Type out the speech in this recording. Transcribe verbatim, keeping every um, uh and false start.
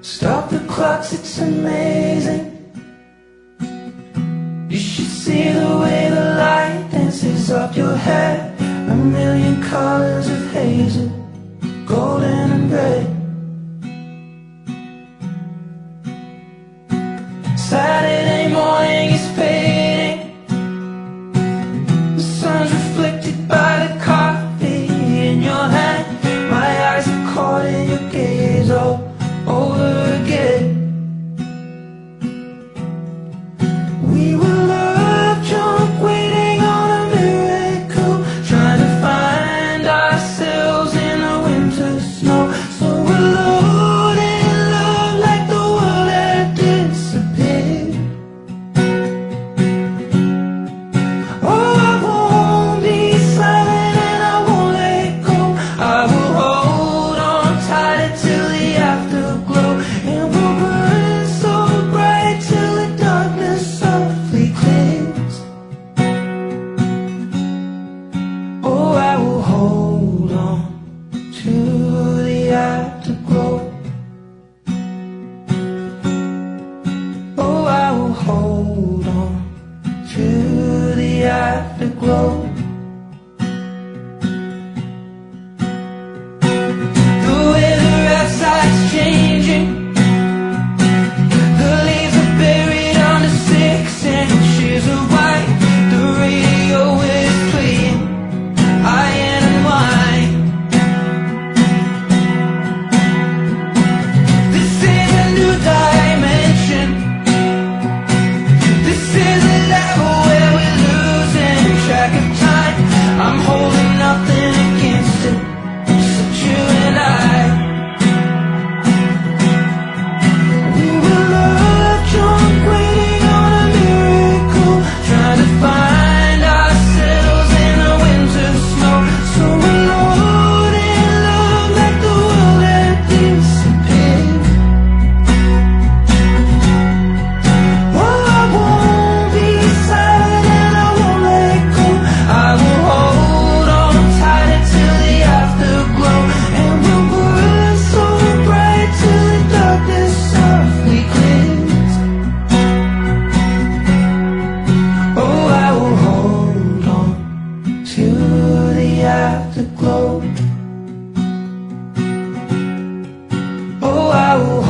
Stop the clocks, it's amazing. You should see the way the light dances up your hair. A million colors of hazel, golden and gray. Saturday morning is fading. The sun's reflected by the coffee in your hand. My eyes are caught in your gaze all over again. We were love drunk, waiting on a miracle, trying to find ourselves in the winter snow. So alone in love, like the world had disappeared. Oh, I won't be silent and I won't let go. I will hold on tight till the afterglow, and we'll burn so bright till the darkness softly clears. Oh, I will hold on to the afterglow. Oh, I will hold on to the afterglow. The weather outside's changing. The leaves are buried under six inches of white. The radio is playing iron and wine. This is a new dimension. This is a level where we're losing track of time. I'm holding nothing against it, just you and I. We were love drunk, waiting on a miracle, trying to find ourselves in the winter snow. So alone in love, like the world had disappeared. Oh, I won't be silent and I won't let go. I will hold on tight till the afterglow, and we'll burn so bright till the darkness softly clears. Oh, I will hold on to the afterglow. Oh, I will